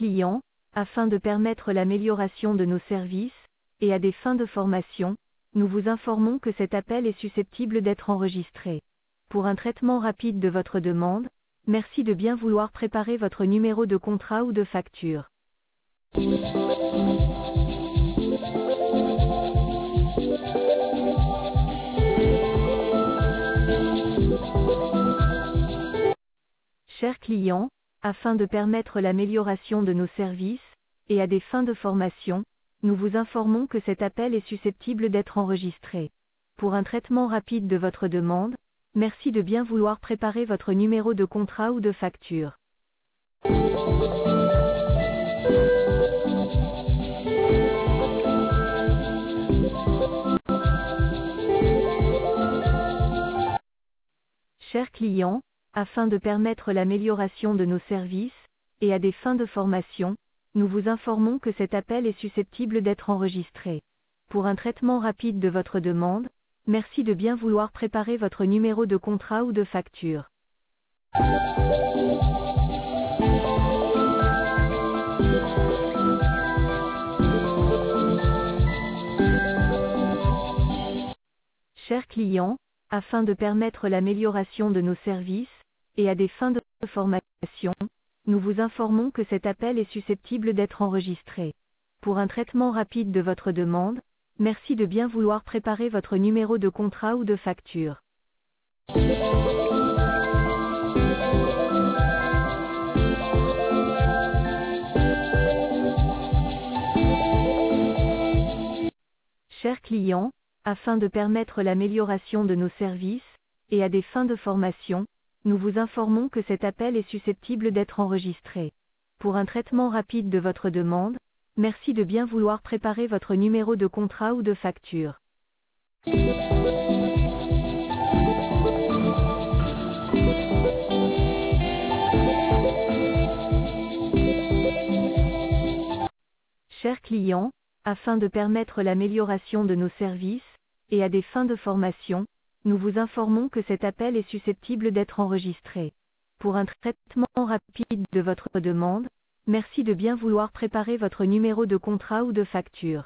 client, afin de permettre l'amélioration de nos services, et à des fins de formation, nous vous informons que cet appel est susceptible d'être enregistré. Pour un traitement rapide de votre demande, merci de bien vouloir préparer votre numéro de contrat ou de facture. Chers clients, afin de permettre l'amélioration de nos services, et à des fins de formation, nous vous informons que cet appel est susceptible d'être enregistré. Pour un traitement rapide de votre demande, merci de bien vouloir préparer votre numéro de contrat ou de facture. Chers clients, afin de permettre l'amélioration de nos services, et à des fins de formation, nous vous informons que cet appel est susceptible d'être enregistré. Pour un traitement rapide de votre demande, merci de bien vouloir préparer votre numéro de contrat ou de facture. Chers clients, afin de permettre l'amélioration de nos services, et à des fins de formation, nous vous informons que cet appel est susceptible d'être enregistré. Pour un traitement rapide de votre demande, merci de bien vouloir préparer votre numéro de contrat ou de facture. Chers clients, afin de permettre l'amélioration de nos services, et à des fins de formation, nous vous informons que cet appel est susceptible d'être enregistré. Pour un traitement rapide de votre demande, merci de bien vouloir préparer votre numéro de contrat ou de facture. Chers clients, afin de permettre l'amélioration de nos services, et à des fins de formation, nous vous informons que cet appel est susceptible d'être enregistré. Pour un traitement rapide de votre demande, merci de bien vouloir préparer votre numéro de contrat ou de facture.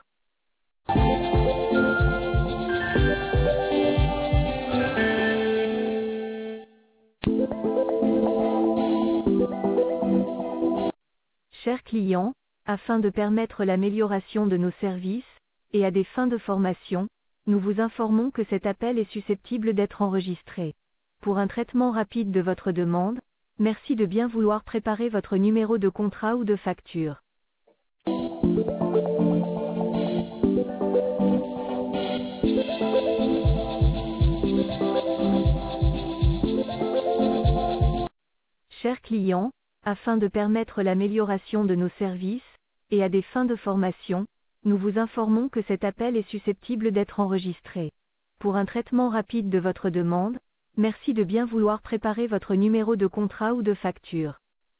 Chers clients, afin de permettre l'amélioration de nos services, et à des fins de formation, nous vous informons que cet appel est susceptible d'être enregistré. Pour un traitement rapide de votre demande, merci de bien vouloir préparer votre numéro de contrat ou de facture. Chers clients, afin de permettre l'amélioration de nos services, et à des fins de formation, nous vous informons que cet appel est susceptible d'être enregistré. Pour un traitement rapide de votre demande, merci de bien vouloir préparer votre numéro de contrat ou de facture.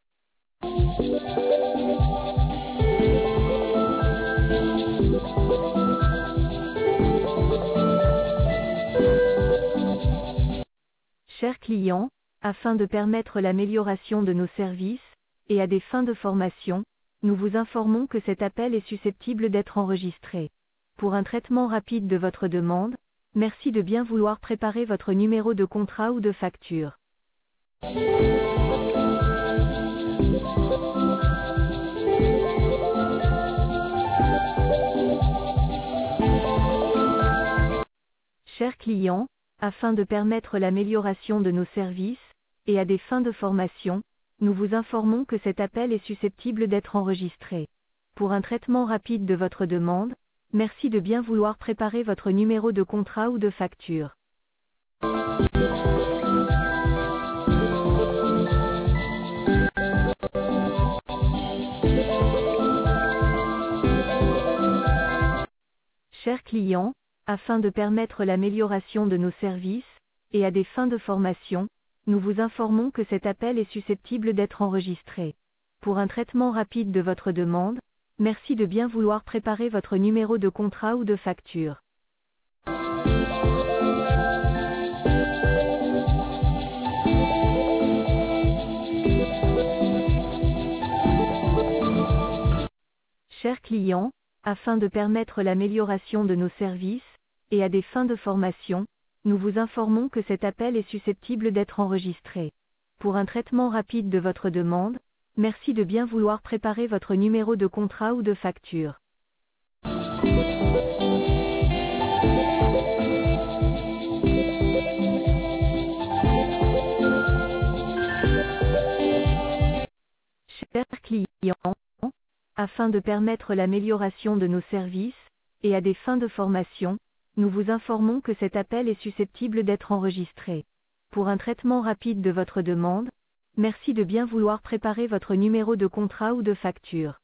Chers clients, afin de permettre l'amélioration de nos services, et à des fins de formation, nous vous informons que cet appel est susceptible d'être enregistré. Pour un traitement rapide de votre demande, merci de bien vouloir préparer votre numéro de contrat ou de facture. Chers clients, afin de permettre l'amélioration de nos services, et à des fins de formation, nous vous informons que cet appel est susceptible d'être enregistré. Pour un traitement rapide de votre demande, merci de bien vouloir préparer votre numéro de contrat ou de facture. Chers clients, afin de permettre l'amélioration de nos services, et à des fins de formation, nous vous informons que cet appel est susceptible d'être enregistré. Pour un traitement rapide de votre demande, merci de bien vouloir préparer votre numéro de contrat ou de facture. Chers clients, afin de permettre l'amélioration de nos services, et à des fins de formation, nous vous informons que cet appel est susceptible d'être enregistré. Pour un traitement rapide de votre demande, merci de bien vouloir préparer votre numéro de contrat ou de facture. Chers clients, afin de permettre l'amélioration de nos services, et à des fins de formation, nous vous informons que cet appel est susceptible d'être enregistré. Pour un traitement rapide de votre demande, merci de bien vouloir préparer votre numéro de contrat ou de facture.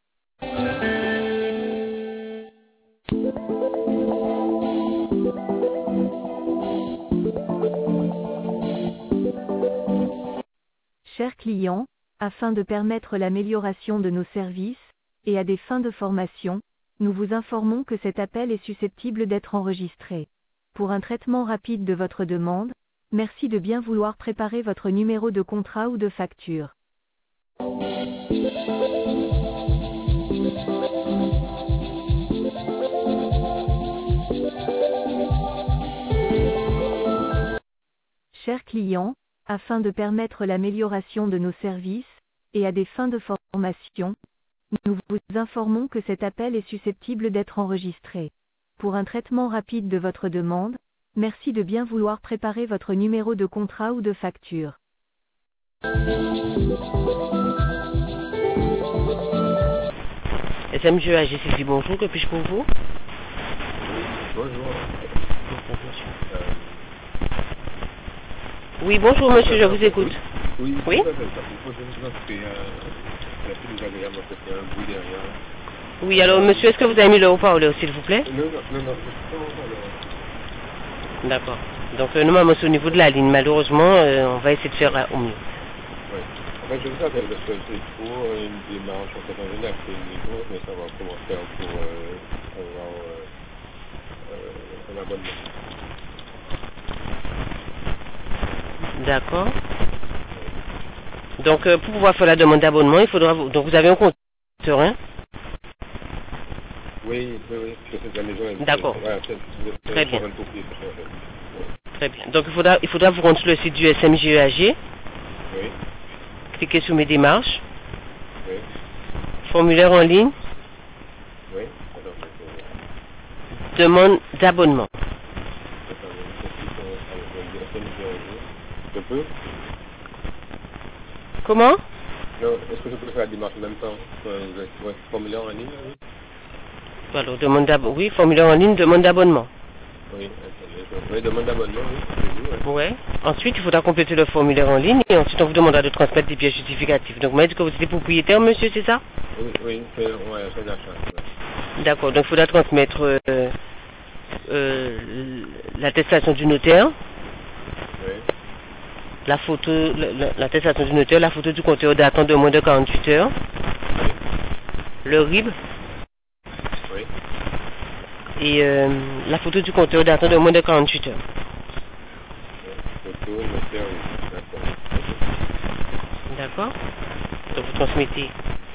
Chers clients, afin de permettre l'amélioration de nos services, et à des fins de formation, nous vous informons que cet appel est susceptible d'être enregistré. Pour un traitement rapide de votre demande, merci de bien vouloir préparer votre numéro de contrat ou de facture. Chers clients, afin de permettre l'amélioration de nos services, et à des fins de formation, nous vous informons que cet appel est susceptible d'être enregistré. Pour un traitement rapide de votre demande, merci de bien vouloir préparer votre numéro de contrat ou de facture. SMGEAG, Sylvie, bonjour, que puis-je pour vous? Bonjour. Oui, bonjour monsieur, je vous écoute. Oui, Oui. Oui, alors monsieur, est-ce que vous avez mis le haut-parleur, s'il vous plaît? Non. D'accord. Donc nous m'avons au niveau de la ligne, malheureusement, on va essayer de faire au mieux. Oui. En fait, je vous appelle parce que c'est pour une démarche, en fait, on vient d'acheter une maison, mais savoir comment faire pour avoir un abonnement. D'accord. Donc pour pouvoir faire la demande d'abonnement, il faudra donc vous avez un compte, hein? Oui, parce que c'est la maison. D'accord. Voilà, Très bien. Très bien. Donc il faudra vous rendre sur le site du SMGEAG. Oui. Cliquez sur mes démarches. Oui. Formulaire en ligne. Oui. Demande d'abonnement. Je peux? Comment? Non, est-ce que je peux faire la démarche en même temps? Formulaire en ligne, oui. Alors, oui, formulaire en ligne, demande d'abonnement. Oui, demande d'abonnement, oui. Ouais. Ensuite, il faudra compléter le formulaire en ligne et ensuite on vous demandera de transmettre des pièces justificatives. Donc, vous m'avez dit que vous étiez propriétaire, monsieur, c'est ça? Oui, c'est l'achat. D'accord, donc il faudra transmettre l'attestation du notaire. Oui. La photo, l'attestation du notaire, la photo du compteur datant de moins de 48 heures. Oui. Le RIB. Oui. Et la photo du compteur datant de moins de 48 heures. Photo, notaire, oui. D'accord. Donc vous transmettez.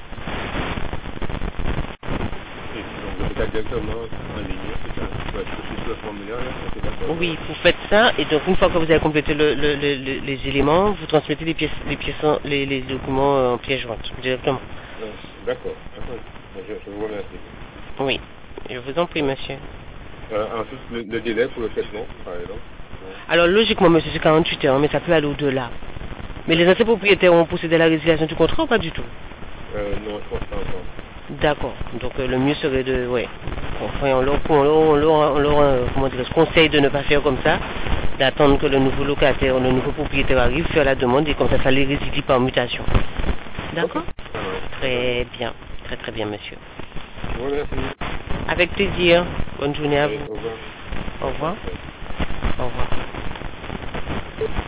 Et donc vous faites directement en ligne, c'est ça? Je suis sur le formulaire, là, c'est d'accord? Oui, vous faites ça et donc une fois que vous avez complété les éléments, vous transmettez les documents en pièce jointe directement. D'accord. Je vous remercie. Oui, je vous en prie, monsieur. Ensuite, le délai pour le traitement, par exemple. Alors logiquement, monsieur, c'est 48 heures, mais ça peut aller au-delà. Mais les anciens propriétaires ont procédé à la résiliation du contrat ou pas du tout? Non, je pense pas encore. D'accord. Donc le mieux serait de, ouais. Enfin, on leur comment dire, conseille de ne pas faire comme ça, d'attendre que le nouveau locataire, le nouveau propriétaire arrive, faire la demande et comme ça les résidie par mutation. D'accord? Très bien. Très très bien, monsieur. Je vous remercie. Avec plaisir. Bonne journée à vous. Au revoir. Au revoir. Au revoir.